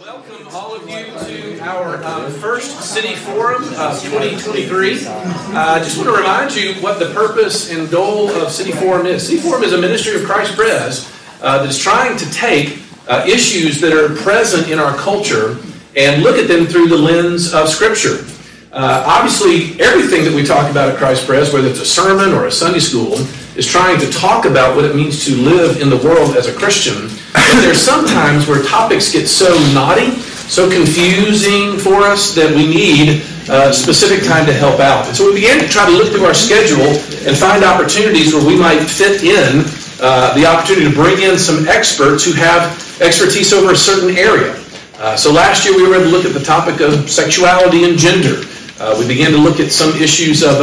Welcome all of you to our first City Forum of 2023. I just want to remind you what the purpose and goal of City Forum is. City Forum is a ministry of Christ Pres that is trying to take issues that are present in our culture and look at them through the lens of Scripture. Obviously, everything that we talk about at Christ Pres, whether it's a sermon or a Sunday school, is trying to talk about what it means to live in the world as a Christian. But there's some times where topics get so knotty, so confusing for us that we need specific time to help out. And so we began to try to look through our schedule and find opportunities where we might fit in the opportunity to bring in some experts who have expertise over a certain area. So last year we were able to look at the topic of sexuality and gender. We began to look at some issues of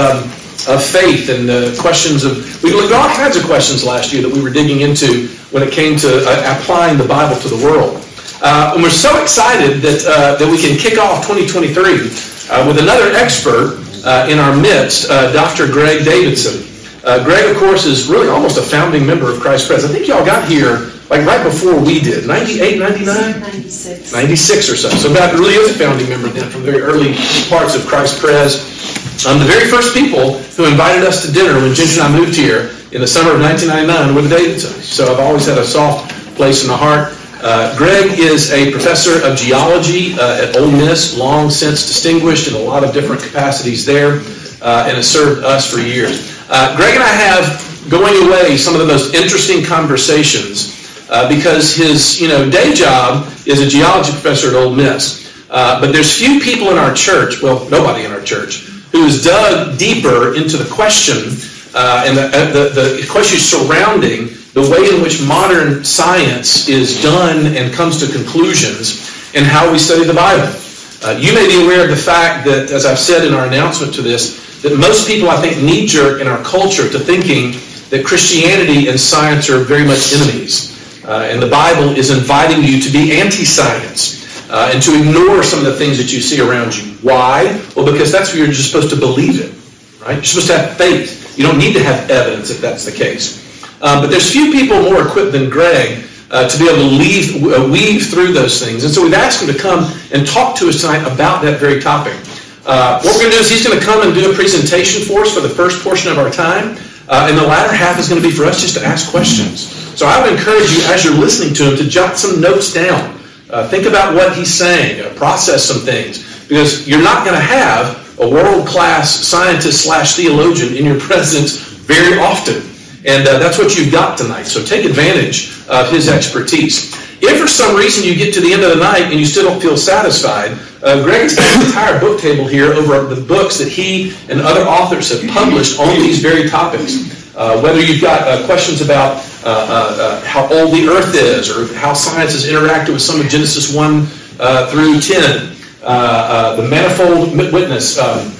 faith and questions of... We looked at all kinds of questions last year that we were digging into when it came to applying the Bible to the world. And we're so excited that we can kick off 2023 with another expert in our midst, Dr. Greg Davidson. Greg, of course, is really almost a founding member of Christ Pres. I think y'all got here like right before we did, 98, 99? 96. 96 or so. So that really is a founding member then from very early parts of Christ Pres. The very first people who invited us to dinner when Ginger and I moved here in the summer of 1999 were the Davidsons. So I've always had a soft place in the heart. Greg is a professor of geology at Ole Miss, long since distinguished in a lot of different capacities there, and has served us for years. Greg and I have, going away, some of the most interesting conversations because his day job is a geology professor at Ole Miss. But there's few people in our church, well, nobody in our church, who has dug deeper into the question and the questions surrounding the way in which modern science is done and comes to conclusions and how we study the Bible. You may be aware of the fact that, as I've said in our announcement to this, that most people, I think, knee-jerk in our culture to thinking that Christianity and science are very much enemies. And the Bible is inviting you to be anti-science. And to ignore some of the things that you see around you. Why? Well, because that's what you're just supposed to believe in, right? You're supposed to have faith. You don't need to have evidence if that's the case. But there's few people more equipped than Greg to be able to weave through those things. And so we've asked him to come and talk to us tonight about that very topic. What we're going to do is he's going to come and do a presentation for us for the first portion of our time. And the latter half is going to be for us just to ask questions. So I would encourage you, as you're listening to him, to jot some notes down. Think about what he's saying, process some things, because you're not going to have a world-class scientist/theologian in your presence very often, and that's what you've got tonight. So take advantage of his expertise. If for some reason you get to the end of the night and you still don't feel satisfied, Greg has got an entire book table here over the books that he and other authors have published on these very topics. Whether you've got questions about how old the earth is, or how science has interacted with some of Genesis 1 through 10, the manifold witness,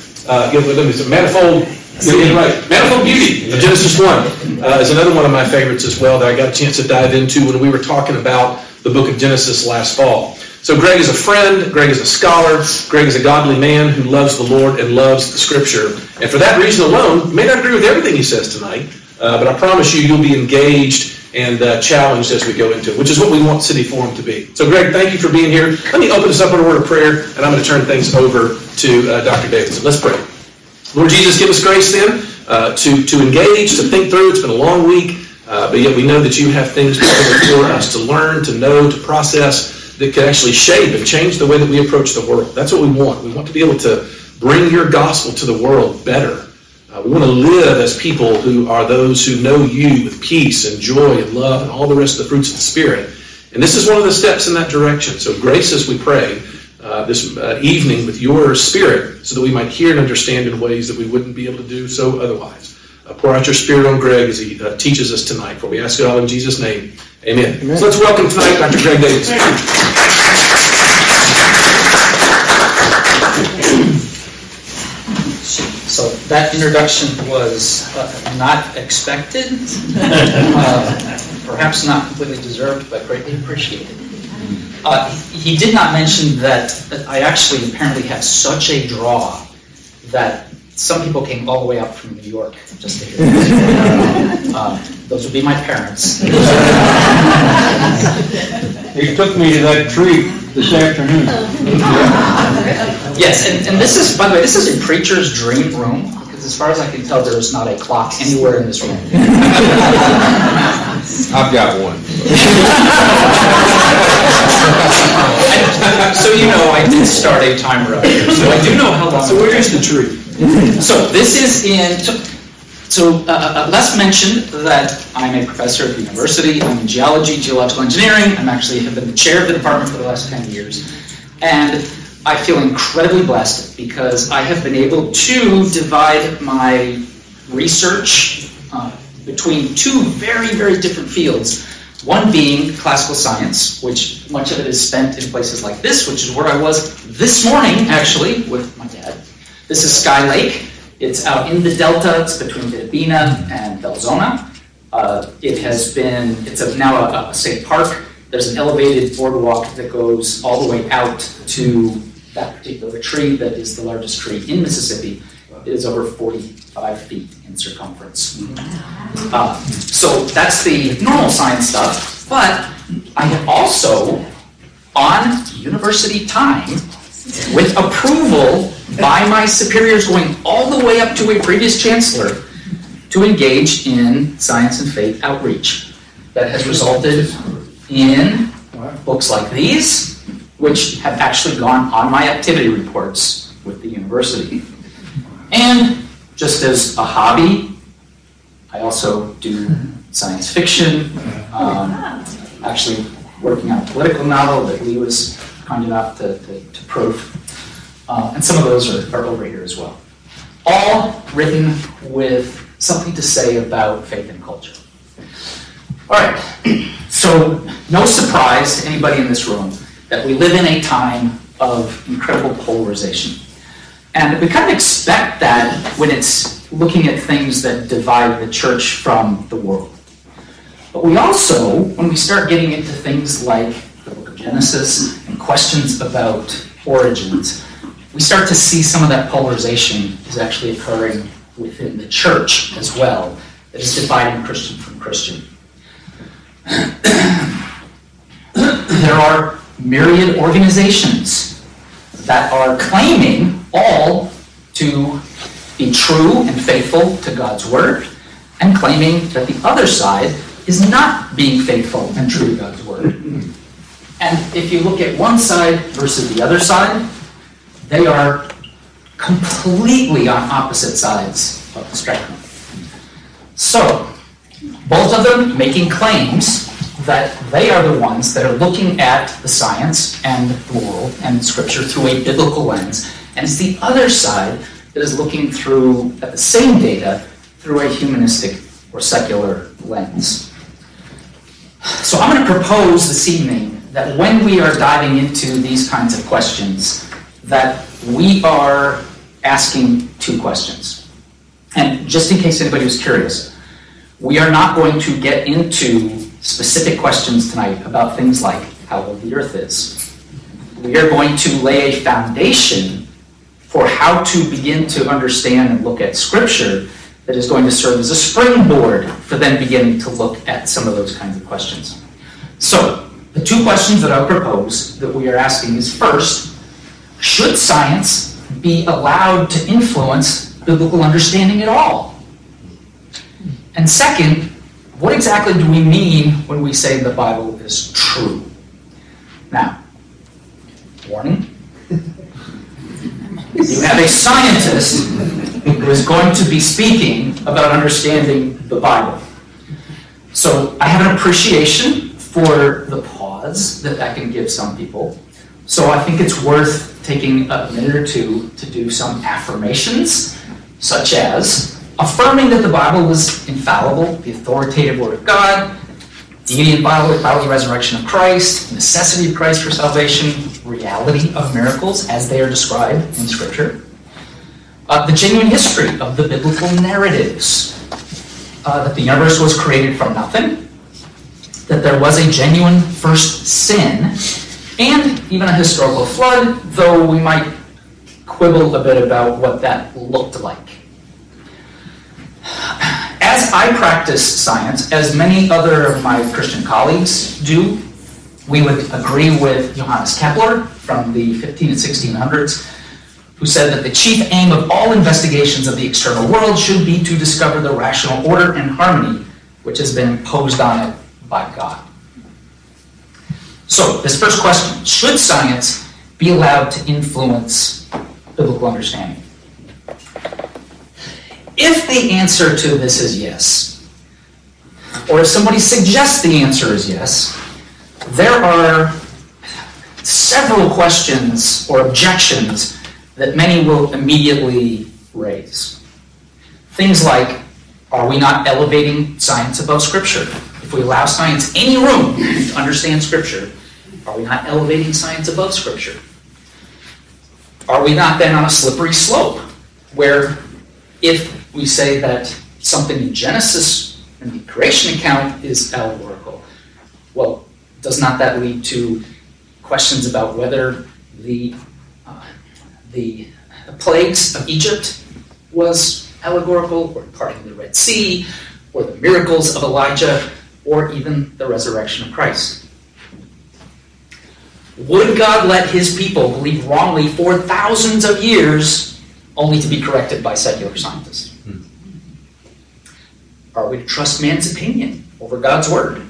manifold beauty of Genesis 1 is another one of my favorites as well that I got a chance to dive into when we were talking about the book of Genesis last fall. So Greg is a friend, Greg is a scholar, Greg is a godly man who loves the Lord and loves the Scripture. And for that reason alone, you may not agree with everything he says tonight, but I promise you, you'll be engaged and challenged as we go into it, which is what we want City Forum to be. So Greg, thank you for being here. Let me open us up in a word of prayer, and I'm going to turn things over to Dr. Davidson. Let's pray. Lord Jesus, give us grace then to engage, to think through. It's been a long week, but yet we know that you have things before us to learn, to know, to process, that can actually shape and change the way that we approach the world. That's what we want. We want to be able to bring your gospel to the world better. We want to live as people who are those who know you with peace and joy and love and all the rest of the fruits of the Spirit. And this is one of the steps in that direction. So grace us, we pray, this evening with your Spirit so that we might hear and understand in ways that we wouldn't be able to do so otherwise. Pour out your Spirit on Greg as he teaches us tonight. For we ask it all in Jesus' name. Amen. Amen. So let's welcome tonight Dr. Greg Davidson. So that introduction was not expected, perhaps not completely deserved, but greatly appreciated. He did not mention that I actually apparently have such a draw that some people came all the way up from New York just to hear this. Those would be my parents. He took me to that tree this afternoon. Yes, and this is, by the way, this is a preacher's dream room, because as far as I can tell, there is not a clock anywhere in this room. I've got one. So you know, I did start a timer up here, so I do know how long. So where is the tree? So this is in. So Les mentioned that I'm a professor at the university. I'm in geology, geological engineering. I'm actually have been the chair of the department for the last 10 years. And I feel incredibly blessed because I have been able to divide my research between two very, very different fields. One being classical science, which much of it is spent in places like this, which is where I was this morning, actually, with my dad. This is Sky Lake. It's out in the delta. It's between Vidabina and Belzona. It's now a state park. There's an elevated boardwalk that goes all the way out to that particular tree that is the largest tree in Mississippi. It is over 45 feet in circumference. So that's the normal science stuff. But I have also, on university time, with approval by my superiors going all the way up to a previous chancellor, to engage in science and faith outreach. That has resulted in books like these, which have actually gone on my activity reports with the university. And just as a hobby, I also do science fiction, actually working on a political novel that Lee was kind enough to proof. And some of those are over here as well. All written with something to say about faith and culture. All right, so no surprise to anybody in this room that we live in a time of incredible polarization. And we kind of expect that when it's looking at things that divide the church from the world. But we also, when we start getting into things like the book of Genesis and questions about origins, we start to see some of that polarization is actually occurring within the church as well, that is dividing Christian from Christian. There are myriad organizations that are claiming all to be true and faithful to God's word, and claiming that the other side is not being faithful and true to God's word. And if you look at one side versus the other side, they are completely on opposite sides of the spectrum. So, both of them making claims that they are the ones that are looking at the science and the world and Scripture through a biblical lens, and it's the other side that is looking through at the same data through a humanistic or secular lens. So I'm going to propose this evening that when we are diving into these kinds of questions, that we are asking two questions. And just in case anybody was curious, we are not going to get into specific questions tonight about things like how old the earth is. We are going to lay a foundation for how to begin to understand and look at Scripture that is going to serve as a springboard for then beginning to look at some of those kinds of questions. So, the two questions that I would propose that we are asking is, first, should science be allowed to influence biblical understanding at all? And second, what exactly do we mean when we say the Bible is true? Now, warning. You have a scientist who is going to be speaking about understanding the Bible. So I have an appreciation for the pause that can give some people. So I think it's worth taking a minute or two to do some affirmations, such as affirming that the Bible is infallible, the authoritative Word of God, deity and bodily resurrection of Christ, necessity of Christ for salvation, reality of miracles as they are described in Scripture, the genuine history of the biblical narratives, that the universe was created from nothing, that there was a genuine first sin, and even a historical flood, though we might quibble a bit about what that looked like. As I practice science, as many other of my Christian colleagues do, We would agree with Johannes Kepler from the 15 and 1600s, who said that the chief aim of all investigations of the external world should be to discover the rational order and harmony which has been imposed on it by God. So, this first question, should science be allowed to influence biblical understanding? If the answer to this is yes, or if somebody suggests the answer is yes, there are several questions or objections that many will immediately raise. Things like, are we not elevating science above Scripture? If we allow science any room to understand Scripture, are we not elevating science above Scripture? Are we not then on a slippery slope where if we say that something in Genesis and the creation account is allegorical, well, does not that lead to questions about whether the plagues of Egypt was allegorical, or parting the Red Sea, or the miracles of Elijah, or even the resurrection of Christ? Would God let his people believe wrongly for thousands of years only to be corrected by secular scientists? Are we to trust man's opinion over God's word?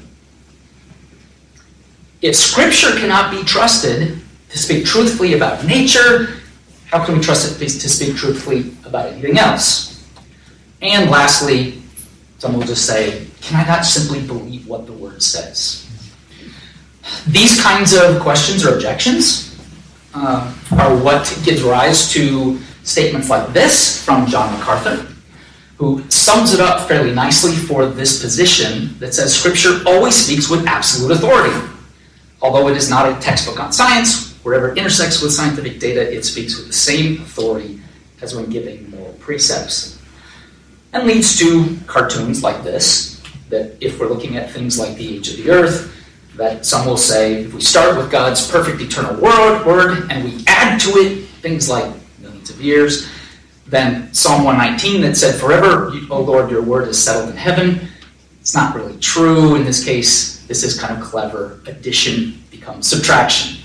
If Scripture cannot be trusted to speak truthfully about nature, how can we trust it to speak truthfully about anything else? And lastly, some will just say, can I not simply believe what the word says? These kinds of questions or objections are what gives rise to statements like this from John MacArthur, who sums it up fairly nicely for this position that says Scripture always speaks with absolute authority. Although it is not a textbook on science, wherever it intersects with scientific data, it speaks with the same authority as when giving moral precepts. And leads to cartoons like this, that if we're looking at things like the age of the earth, that some will say, if we start with God's perfect eternal word and we add to it things like millions of years, then Psalm 119 that said, forever, O Lord, your word is settled in heaven. It's not really true. In this case, this is kind of clever. Addition becomes subtraction.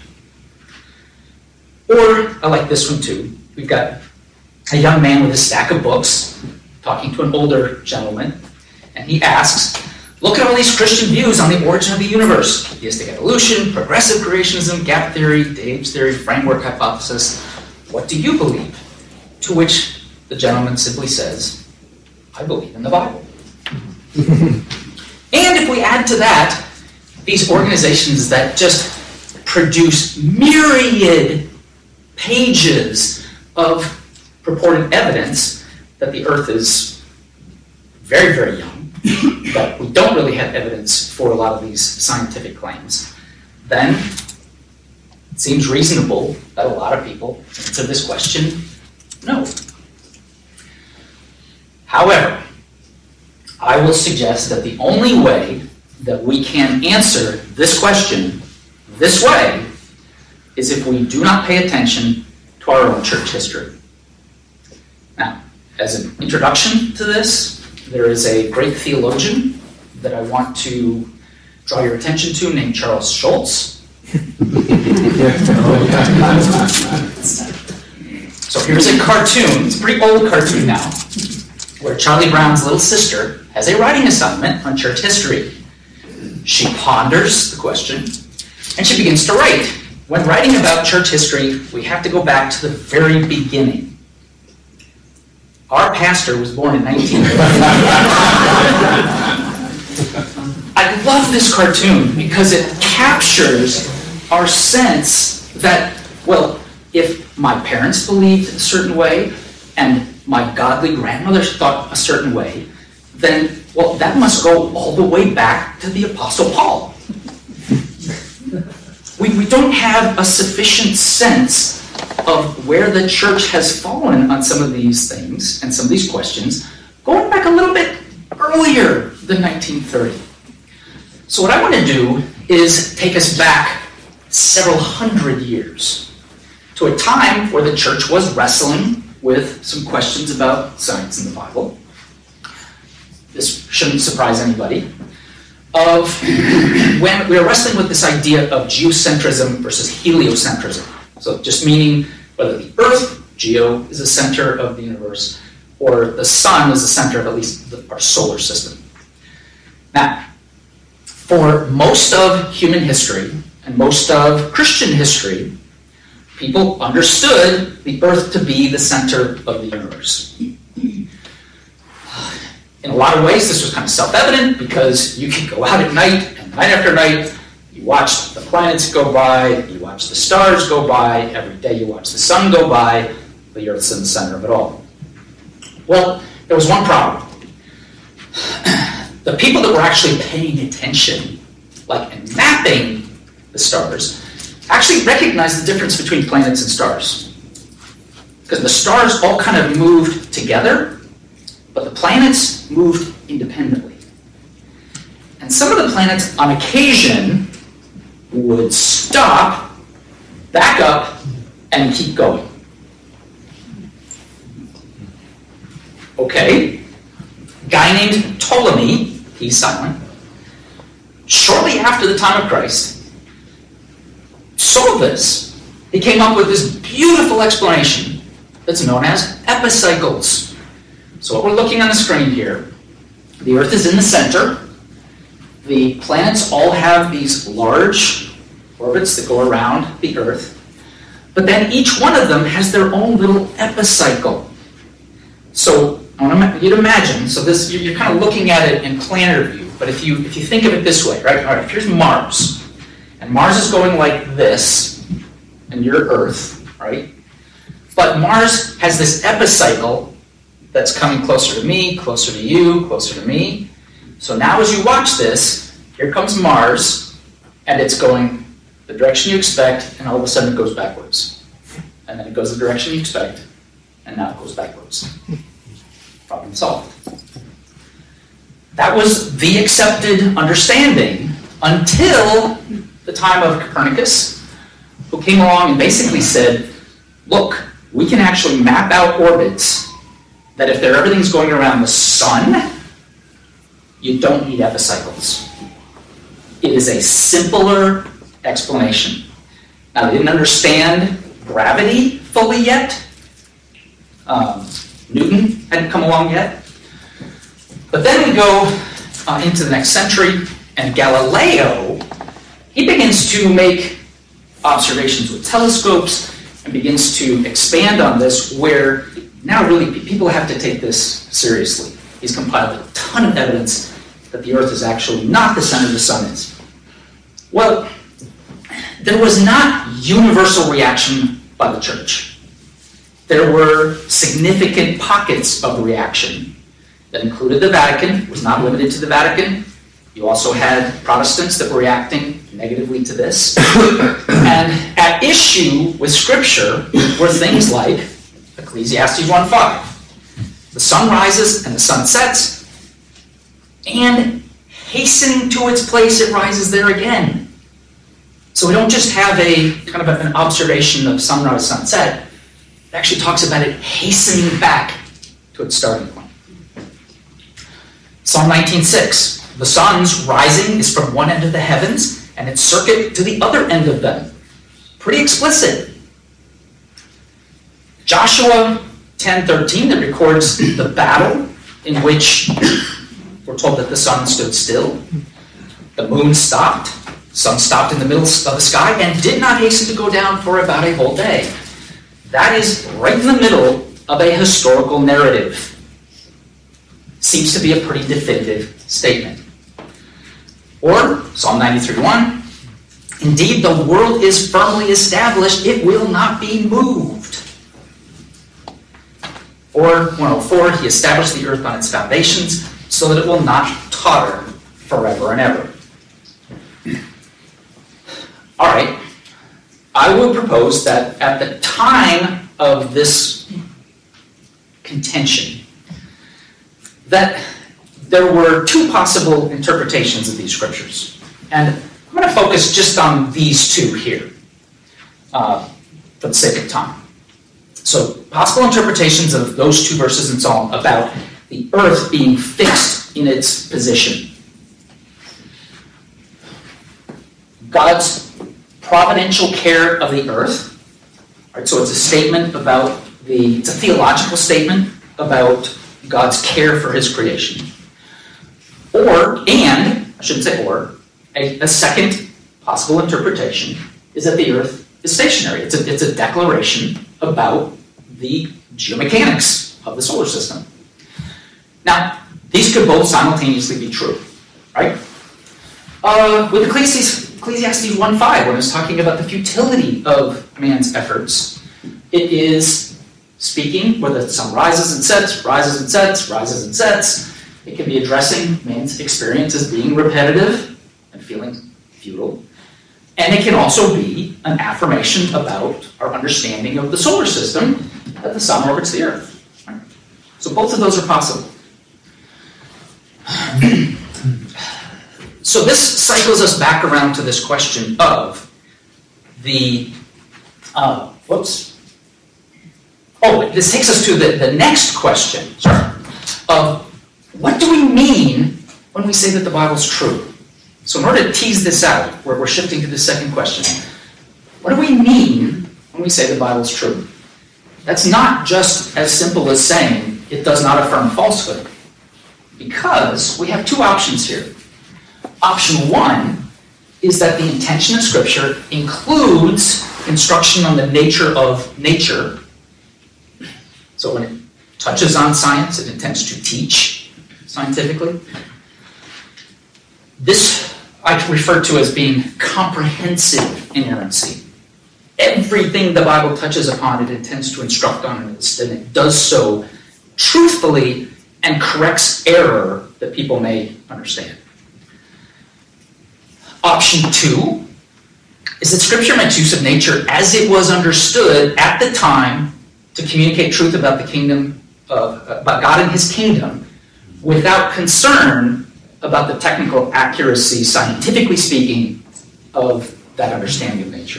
Or, I like this one too. We've got a young man with a stack of books talking to an older gentleman, and he asks, look at all these Christian views on the origin of the universe. Theistic evolution, progressive creationism, gap theory, Dave's theory, framework hypothesis. What do you believe? To which the gentleman simply says, I believe in the Bible. And if we add to that, these organizations that just produce myriad pages of purported evidence that the earth is very, very young, that we don't really have evidence for a lot of these scientific claims, then it seems reasonable that a lot of people answer this question, no. However, I will suggest that the only way that we can answer this question this way is if we do not pay attention to our own church history. Now, as an introduction to this, there is a great theologian that I want to draw your attention to named Charles Schulz. So here's a cartoon, it's a pretty old cartoon now, where Charlie Brown's little sister has a writing assignment on church history. She ponders the question, and she begins to write. When writing about church history, we have to go back to the very beginning. Our pastor was born in 1911. I love this cartoon because it captures our sense that, well, if my parents believed a certain way and my godly grandmother thought a certain way, then, well, that must go all the way back to the Apostle Paul. We don't have a sufficient sense of where the church has fallen on some of these things and some of these questions, going back a little bit earlier than 1930. So what I want to do is take us back several hundred years to a time where the church was wrestling with some questions about science in the Bible. This shouldn't surprise anybody. of when we were wrestling with this idea of geocentrism versus heliocentrism. So just meaning whether the Earth, geo, is the center of the universe, or the sun is the center of at least our solar system. Now, for most of human history and most of Christian history, people understood the Earth to be the center of the universe. In a lot of ways, this was kind of self-evident because you could go out at night, and night after night, you watch the planets go by, you watch the stars go by, every day you watch the sun go by, the Earth's in the center of it all. Well, there was one problem. The people that were actually paying attention, like and mapping the stars, actually recognized the difference between planets and stars. Because the stars all kind of moved together, but the planets moved independently. And some of the planets, on occasion, would stop, back up, and keep going. Okay, guy named Ptolemy, he's silent, shortly after the time of Christ, saw this. He came up with this beautiful explanation that's known as epicycles. So what we're looking on the screen here, the Earth is in the center. The planets all have these large orbits that go around the Earth. But then each one of them has their own little epicycle. So I want you to imagine, so this you're kind of looking at it in planar view, but if you think of it this way, right? All right, here's Mars. And Mars is going like this, and you're Earth, right? But Mars has this epicycle that's coming closer to me, closer to you, closer to me. So now as you watch this, here comes Mars, and it's going the direction you expect, and all of a sudden it goes backwards. And then it goes the direction you expect, and now it goes backwards. Problem solved. That was the accepted understanding until the time of Copernicus, who came along and basically said, look, we can actually map out orbits that if everything's going around the sun, you don't need epicycles. It is a simpler explanation. Now, they didn't understand gravity fully yet. Newton hadn't come along yet. But then we go into the next century, and Galileo, he begins to make observations with telescopes and begins to expand on this, where now really people have to take this seriously. He's compiled a ton of evidence that the Earth is actually not the center the sun is. Well, there was not universal reaction by the church. There were significant pockets of reaction that included the Vatican. It was not limited to the Vatican. You also had Protestants that were reacting negatively to this. And at issue with Scripture were things like Ecclesiastes 1:5. The sun rises and the sun sets, and hastening to its place, it rises there again. So we don't just have a kind of an observation of sunrise, sunset. It actually talks about it hastening back to its starting point. Psalm 19:6. The sun's rising is from one end of the heavens, and its circuit to the other end of them. Pretty explicit. Joshua 10:13 that records the battle in which we're told that the sun stood still, the moon stopped, sun stopped in the middle of the sky, and did not hasten to go down for about a whole day. That is right in the middle of a historical narrative. Seems to be a pretty definitive statement. Or Psalm 93:1, indeed the world is firmly established, it will not be moved. Or 104, he established the earth on its foundations so that it will not totter forever and ever. All right, I would propose that at the time of this contention, that there were two possible interpretations of these scriptures. And I'm going to focus just on these two here for the sake of time. So, possible interpretations of those two verses in Psalm about the earth being fixed in its position. God's providential care of the earth. Right? So it's a statement about it's a theological statement about God's care for his creation. A second possible interpretation is that the earth is stationary. It's a declaration about the geomechanics of the solar system. Now, these could both simultaneously be true, right? With Ecclesiastes 1:5, when it's talking about the futility of man's efforts, it is speaking where the sun rises and sets, rises and sets, rises and sets. It can be addressing man's experience as being repetitive and feeling futile. And it can also be an affirmation about our understanding of the solar system, that the sun orbits the earth. Right? So both of those are possible. So this cycles us back around to this question of this takes us to the next question, of what do we mean when we say that the Bible's true? So in order to tease this out, we're shifting to the second question. What do we mean when we say the Bible's true? That's not just as simple as saying it does not affirm falsehood, because we have two options here. Option one is that the intention of Scripture includes instruction on the nature of nature. So when it touches on science, it intends to teach scientifically. This I refer to as being comprehensive inerrancy. Everything the Bible touches upon, it intends to instruct on, and it does so truthfully and corrects error that people may understand. Option two is that Scripture makes use of nature as it was understood at the time to communicate truth about the kingdom about God and his kingdom, without concern about the technical accuracy, scientifically speaking, of that understanding of nature.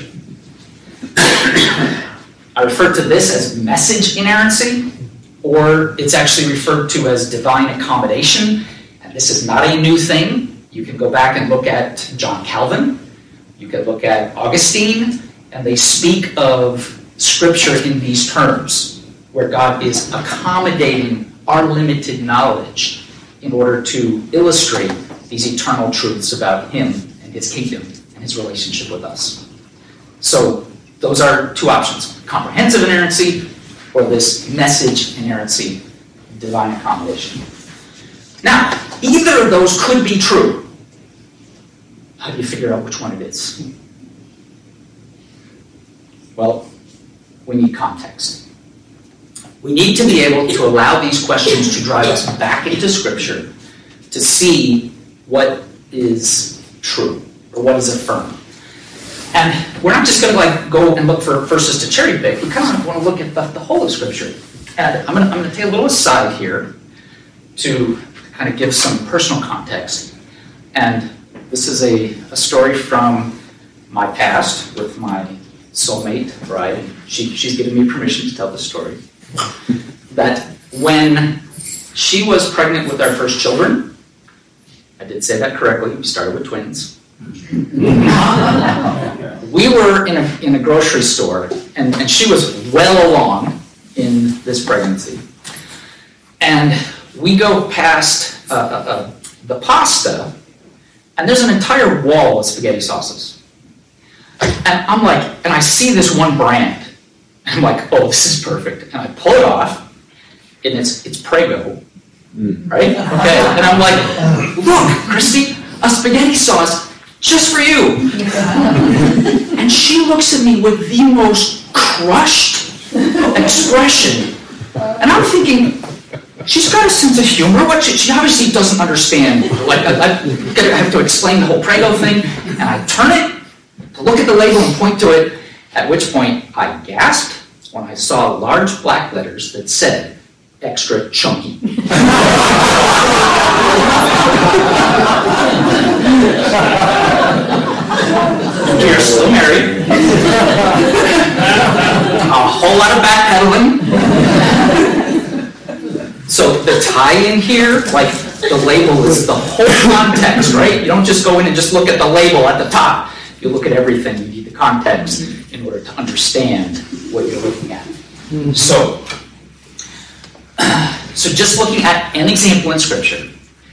I refer to this as message inerrancy, or it's actually referred to as divine accommodation. And this is not a new thing. You can go back and look at John Calvin. You can look at Augustine, and they speak of Scripture in these terms, where God is accommodating our limited knowledge in order to illustrate these eternal truths about him and his kingdom and his relationship with us. So those are two options: comprehensive inerrancy, or this message inerrancy, divine accommodation. Now, either of those could be true. How do you figure out which one it is? Well, we need context. We need to be able to allow these questions to drive us back into Scripture to see what is true or what is affirmed. And we're not just going to go and look for verses to cherry pick. We kind of want to look at the whole of Scripture. And I'm going to take a little aside here to kind of give some personal context. And this is a story from my past with my soulmate, bride. She's given me permission to tell this story. That when she was pregnant with our first children, I did say that correctly, we started with twins. We were in a grocery store, and she was well along in this pregnancy. And we go past the pasta, and there's an entire wall of spaghetti sauces. And I'm like, and I see this one brand. I'm like, oh, this is perfect. And I pull it off, and it's Prego, right? Okay, and I'm like, look, Christy, a spaghetti sauce just for you. And she looks at me with the most crushed expression. And I'm thinking, she's got a sense of humor. She obviously doesn't understand. Like, I have to explain the whole Prego thing. And I turn it to look at the label and point to it, at which point I gasped when I saw large black letters that said, extra chunky. We are still married. A whole lot of backpedaling. So the tie-in here, like the label is the whole context, right? You don't just go in and just look at the label at the top. you look at everything, you need the context in order to understand what you're looking at. So just looking at an example in Scripture,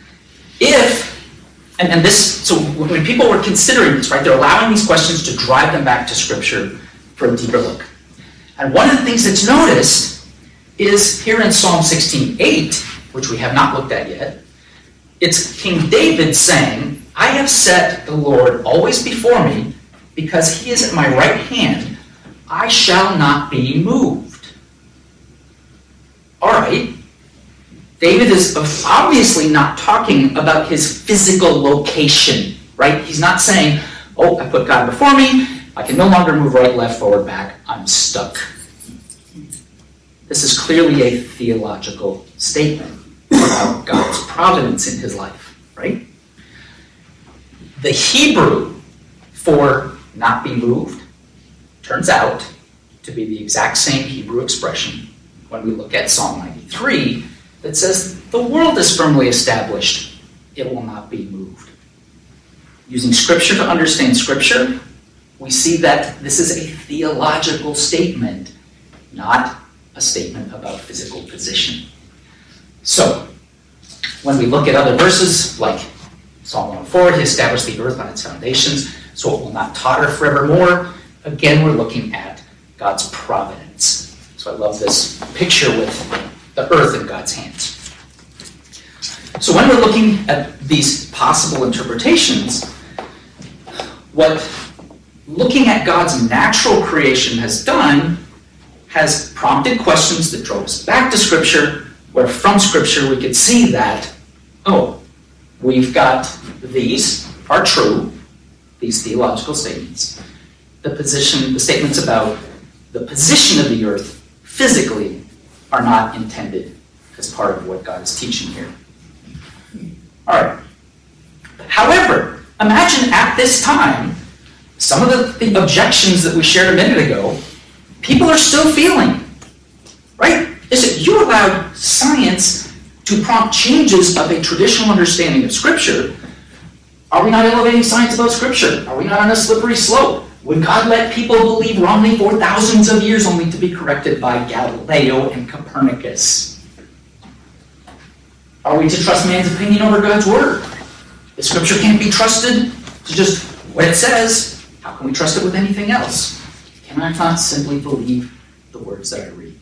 so when people were considering this, right, they're allowing these questions to drive them back to Scripture for a deeper look. And one of the things that's noticed is here in Psalm 16:8, which we have not looked at yet, it's King David saying, I have set the Lord always before me, because he is at my right hand, I shall not be moved. All right. David is obviously not talking about his physical location, right? He's not saying, oh, I put God before me, I can no longer move right, left, forward, back, I'm stuck. This is clearly a theological statement about God's providence in his life, right? The Hebrew for not be moved turns out to be the exact same Hebrew expression when we look at Psalm 93 that says, the world is firmly established, it will not be moved. Using Scripture to understand Scripture, we see that this is a theological statement, not a statement about physical position. So, when we look at other verses, like Psalm 104, he established the earth on its foundations, so it will not totter forevermore. Again, we're looking at God's providence. So I love this picture with the earth in God's hands. So when we're looking at these possible interpretations, what looking at God's natural creation has done has prompted questions that drove us back to Scripture, where from Scripture we could see that, we've got these are true, these theological statements. The statements about the position of the earth physically are not intended as part of what God is teaching here. All right. However, imagine at this time, some of the objections that we shared a minute ago, people are still feeling, right? You allowed science to prompt changes of a traditional understanding of Scripture. Are we not elevating science above Scripture? Are we not on a slippery slope? Would God let people believe wrongly for thousands of years only to be corrected by Galileo and Copernicus? Are we to trust man's opinion over God's Word? If Scripture can't be trusted to just what it says, how can we trust it with anything else? Can I not simply believe the words that I read?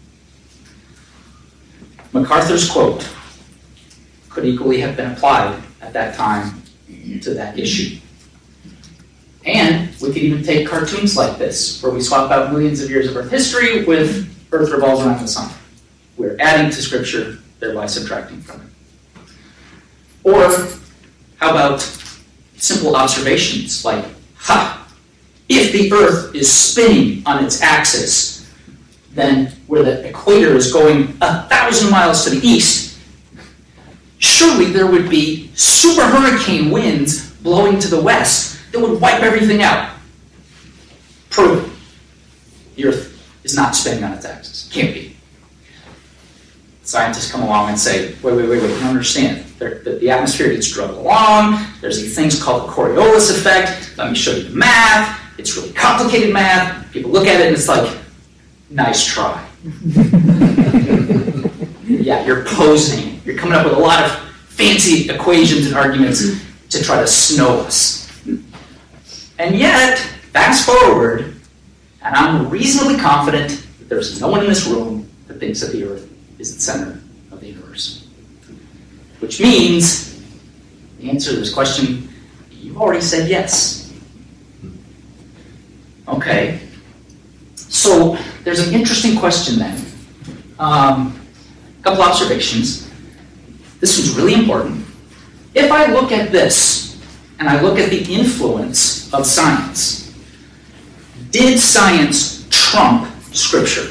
MacArthur's quote could equally have been applied at that time to that issue. And we could even take cartoons like this, where we swap out millions of years of Earth history with Earth revolves around the sun. We're adding to Scripture, thereby subtracting from it. Or how about simple observations like, if the Earth is spinning on its axis, then where the equator is going 1,000 miles to the east, surely there would be super hurricane winds blowing to the west that would wipe everything out. Prove it. The Earth is not spinning on its axis. Can't be. Scientists come along and say, wait, you don't understand. The atmosphere gets drugged along. There's these things called the Coriolis effect. Let me show you the math. It's really complicated math. People look at it and it's like, nice try. Yeah, you're posing. You're coming up with a lot of fancy equations and arguments to try to snow us. And yet, fast forward, and I'm reasonably confident that there's no one in this room that thinks that the Earth is the center of the universe. Which means, the answer to this question, you've already said yes. Okay. So, there's an interesting question then. A couple observations. This one's really important. If I look at this, and I look at the influence of science, did science trump Scripture?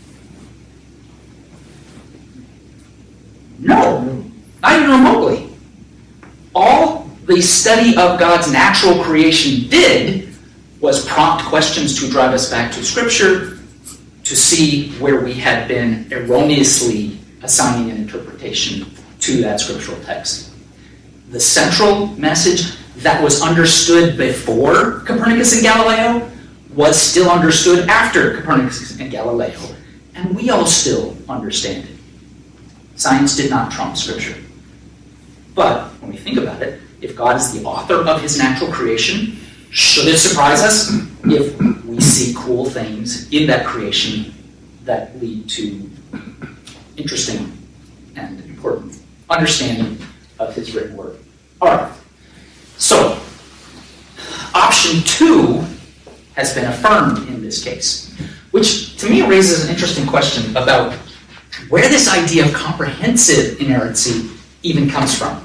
No, not even remotely. All the study of God's natural creation did was prompt questions to drive us back to Scripture to see where we had been erroneously assigning an interpretation to that scriptural text. The central message, that was understood before Copernicus and Galileo was still understood after Copernicus and Galileo, and we all still understand it. Science did not trump Scripture. But when we think about it, if God is the author of his natural creation, should it surprise us if we see cool things in that creation that lead to interesting and important understanding of his written word? All right. So, option 2 has been affirmed in this case, which to me raises an interesting question about where this idea of comprehensive inerrancy even comes from.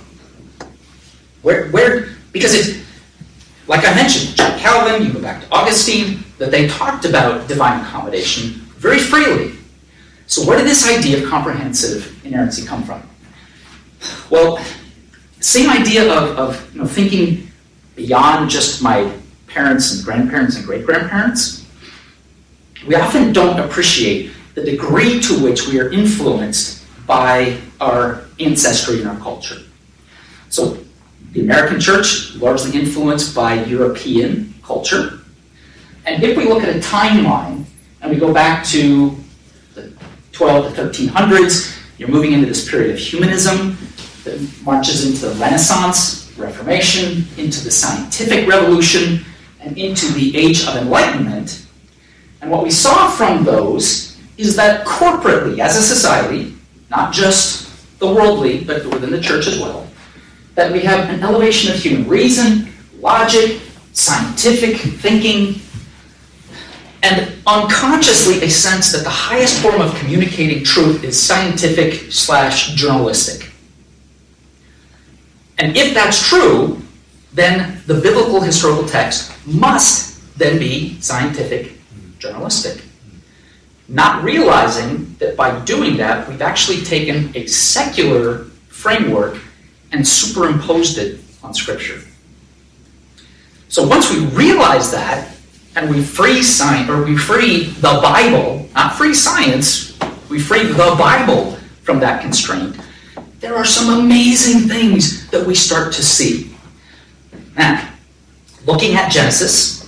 Because it's, like I mentioned, John Calvin, you go back to Augustine, that they talked about divine accommodation very freely. So where did this idea of comprehensive inerrancy come from? Well, same idea of thinking beyond just my parents and grandparents and great-grandparents. We often don't appreciate the degree to which we are influenced by our ancestry and our culture. So the American church, largely influenced by European culture. And if we look at a timeline, and we go back to the 12 to 1300s, you're moving into this period of humanism that marches into the Renaissance, Reformation, into the scientific revolution, and into the Age of Enlightenment. And what we saw from those is that corporately, as a society, not just the worldly, but within the church as well, that we have an elevation of human reason, logic, scientific thinking, and unconsciously a sense that the highest form of communicating truth is scientific/journalistic. And if that's true, then the biblical historical text must then be scientific, journalistic. Not realizing that by doing that, we've actually taken a secular framework and superimposed it on Scripture. So once we realize that, and we free science, or we free the Bible, not free science, we free the Bible from that constraint, there are some amazing things that we start to see. Now, looking at Genesis,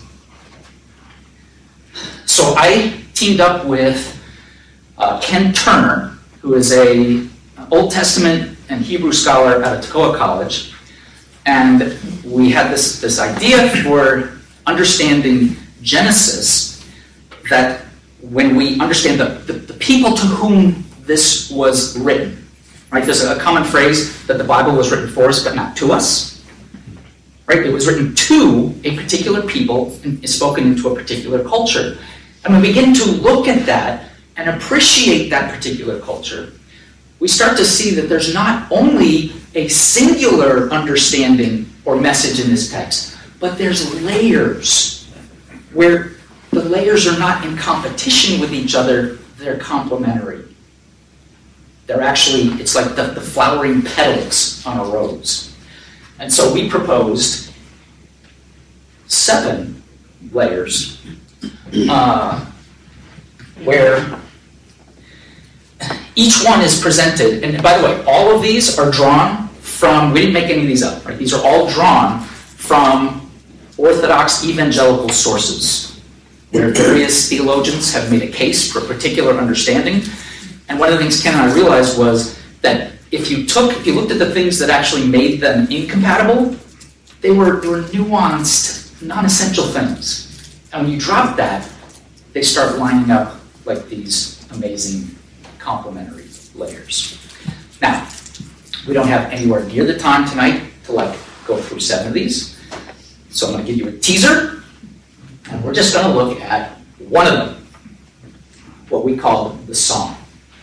so I teamed up with Ken Turner, who is an Old Testament and Hebrew scholar out of Toccoa College, and we had this idea for understanding Genesis, that when we understand the people to whom this was written, right? There's a common phrase that the Bible was written for us, but not to us. Right? It was written to a particular people and is spoken into a particular culture. And when we begin to look at that and appreciate that particular culture, we start to see that there's not only a singular understanding or message in this text, but there's layers where the layers are not in competition with each other, they're complementary. They're actually, it's like the flowering petals on a rose. And so we proposed 7 layers where each one is presented, and by the way, all of these are drawn from, we didn't make any of these up, right? These are all drawn from Orthodox evangelical sources, where various theologians have made a case for a particular understanding. And one of the things Ken and I realized was that if you looked at the things that actually made them incompatible, they were nuanced, non-essential things. And when you drop that, they start lining up like these amazing complementary layers. Now, we don't have anywhere near the time tonight to go through 7 of these. So I'm going to give you a teaser, and we're just going to look at one of them, what we call the song.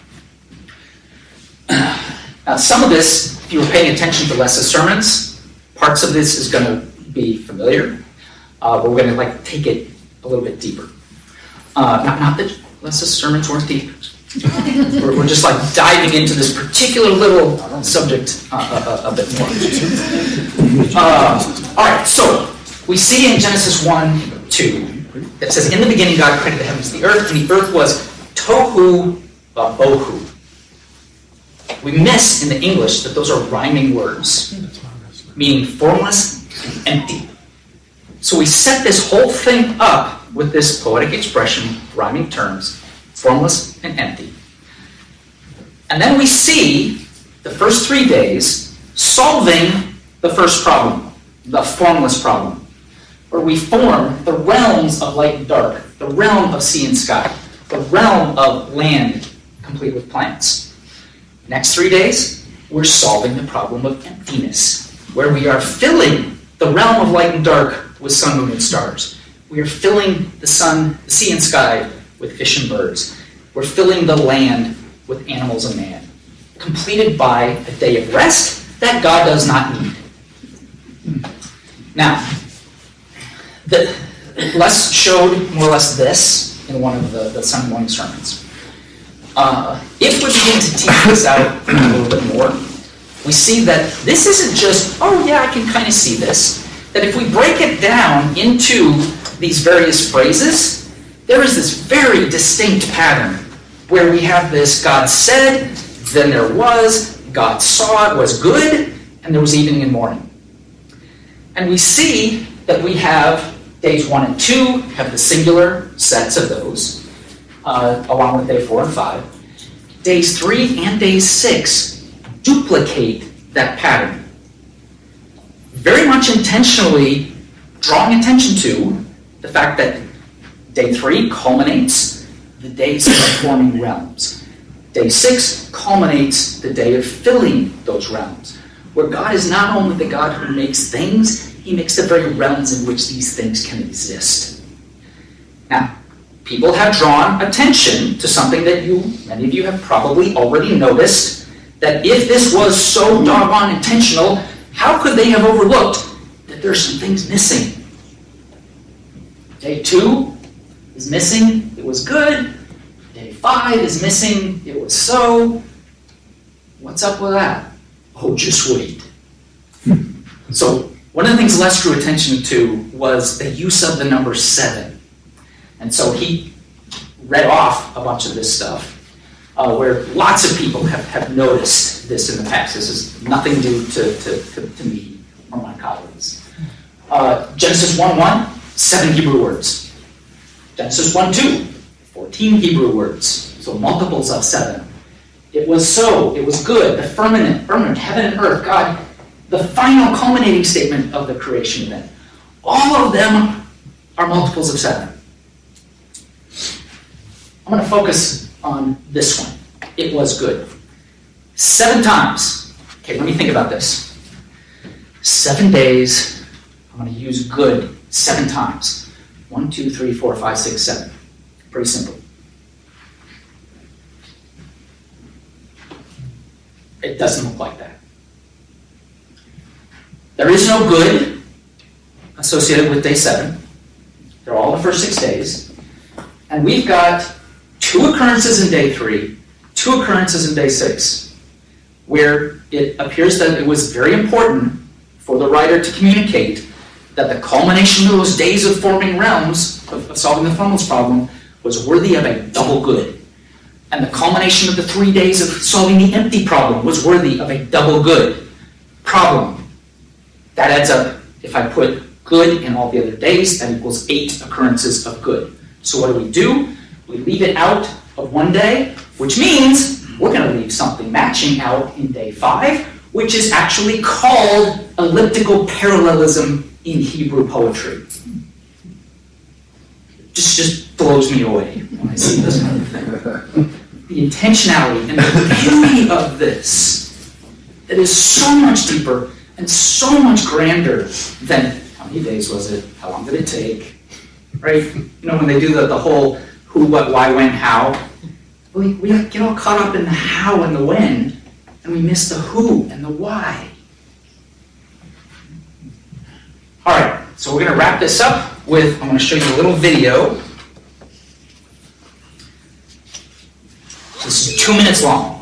Now, some of this, if you were paying attention to Les's sermons, parts of this is going to be familiar, but we're going to take it a little bit deeper. Not that Les's sermons weren't deep. We're just diving into this particular little subject a bit more. All right, so we see in Genesis 1:2, it says, "In the beginning God created the heavens and the earth was tohu vabohu." We miss in the English that those are rhyming words, meaning formless and empty. So we set this whole thing up with this poetic expression, rhyming terms, formless and empty. And then we see the first 3 days solving the first problem, the formless problem, where we form the realms of light and dark, the realm of sea and sky, the realm of land complete with plants. Next 3 days, we're solving the problem of emptiness, where we are filling the realm of light and dark with sun, moon, and stars. We are filling the sun, the sea and sky with fish and birds. We're filling the land with animals and man, completed by a day of rest that God does not need. Now, Les showed more or less this in one of the Sunday morning sermons. If we begin to tease this out a little bit more, we see that this isn't just, oh yeah, I can kind of see this. That if we break it down into these various phrases, there is this very distinct pattern where we have this God said, then there was, God saw it was good, and there was evening and morning. And we see that we have days 1 and 2, have the singular sets of those, along with day 4 and 5. Days 3 and days 6 duplicate that pattern. Very much intentionally drawing attention to the fact that day 3 culminates the days of forming realms. Day 6 culminates the day of filling those realms, where God is not only the God who makes things, he makes the very realms in which these things can exist. Now, people have drawn attention to something that many of you have probably already noticed, that if this was so doggone intentional, how could they have overlooked that there's some things missing? Day 2 is missing, it was good. Day 5 is missing, it was so. What's up with that? Oh, just wait. So, one of the things Les drew attention to was the use of the number 7. And so he read off a bunch of this stuff, where lots of people have noticed this in the past. This is nothing new to me or my colleagues. Genesis 1:1, 7 Hebrew words. Genesis 1:2, 14 Hebrew words. So multiples of 7. It was so, it was good, the firmament, heaven and earth, God, the final culminating statement of the creation event. All of them are multiples of 7. I'm going to focus on this one. It was good. 7 times. Okay, let me think about this. 7 days, I'm going to use good 7 times. 1, 2, 3, 4, 5, 6, 7. Pretty simple. It doesn't look like that. There is no good associated with day 7. They're all the first 6 days. And we've got 2 occurrences in day 3, 2 occurrences in day 6, where it appears that it was very important for the writer to communicate that the culmination of those days of forming realms, of solving the formless problem, was worthy of a double good. And the culmination of the 3 days of solving the empty problem was worthy of a double good problem. That adds up, if I put good in all the other days, that equals 8 occurrences of good. So what do? We leave it out of 1 day, which means we're going to leave something matching out in day 5, which is actually called elliptical parallelism in Hebrew poetry. Just blows me away when I see this kind of thing. The intentionality and the beauty of this, that is so much deeper and so much grander than how many days was it, how long did it take, right? You know, when they do the whole who, what, why, when, how, we get all caught up in the how and the when, and we miss the who and the why. All right, so we're going to wrap this up with, I'm going to show you a little video. This is 2 minutes long.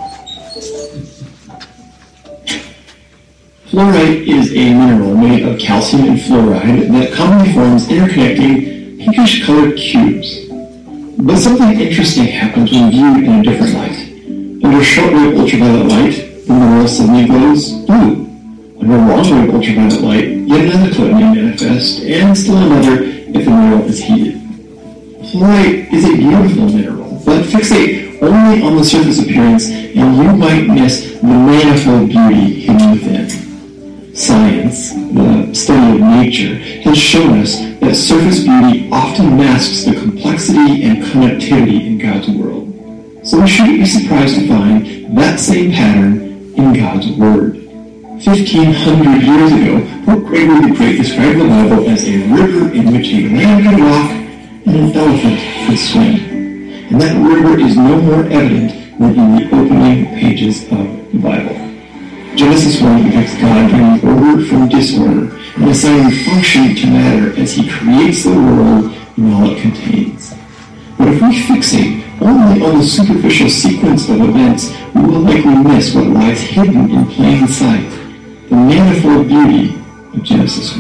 Fluorite is a mineral made of calcium and fluoride that commonly forms interconnecting pinkish-colored cubes. But something interesting happens when viewed in a different light. Under shortwave ultraviolet light, the mineral suddenly glows blue, Under long-wave ultraviolet light, yet another color may manifest, and still another if the mineral is heated. Fluorite is a beautiful mineral, but fixate only on the surface appearance and you might miss the manifold beauty hidden within. Science, the study of nature, has shown us that surface beauty often masks the complexity and connectivity in God's world. So we shouldn't be surprised to find that same pattern in God's Word. 1,500 years ago, Pope Gregory the Great described the Bible as a river in which a lamb could walk and an elephant could swim. And that river is no more evident than in the opening pages of the Bible. Genesis 1 depicts God bringing order from disorder and assigning function to matter as he creates the world and all it contains. But if we fixate only on the superficial sequence of events, we will likely miss what lies hidden in plain sight, the manifold beauty of Genesis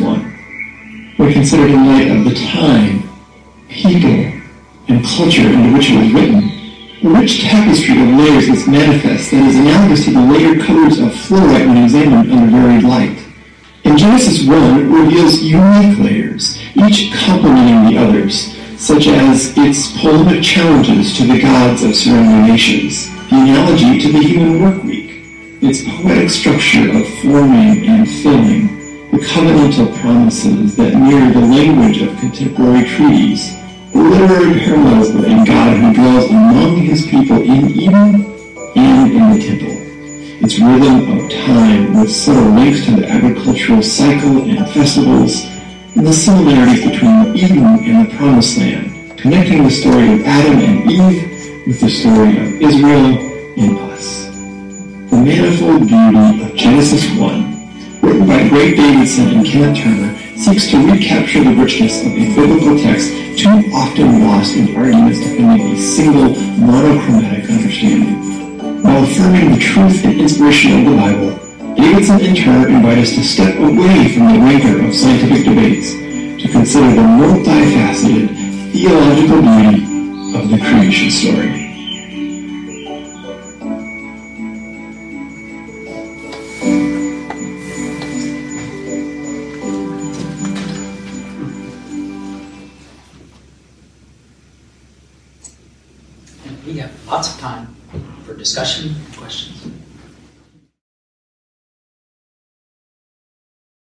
1. When considered in light of the time, people, and culture into which it was written, the rich tapestry of layers is manifest that is analogous to the layered colors of fluorite when examined under varied light. And Genesis 1 reveals unique layers, each complementing the others, such as its polemic challenges to the gods of surrounding nations, the analogy to the human work week, its poetic structure of forming and filling, the covenantal promises that mirror the language of contemporary treaties, the literary parallels of a God who dwells among his people in Eden and in the temple, its rhythm of time with subtle links to the agricultural cycle and festivals, and the similarities between Eden and the Promised Land, connecting the story of Adam and Eve with the story of Israel and us. The manifold beauty of Genesis 1, written by Greg Davidson and Kenneth Turner, seeks to recapture the richness of a biblical text too often lost in arguments defending a single monochromatic understanding. While affirming the truth and inspiration of the Bible, Davidson and Turner invite us to step away from the rancor of scientific debates to consider the multifaceted theological beauty of the creation story. And we have lots of time for discussion and questions.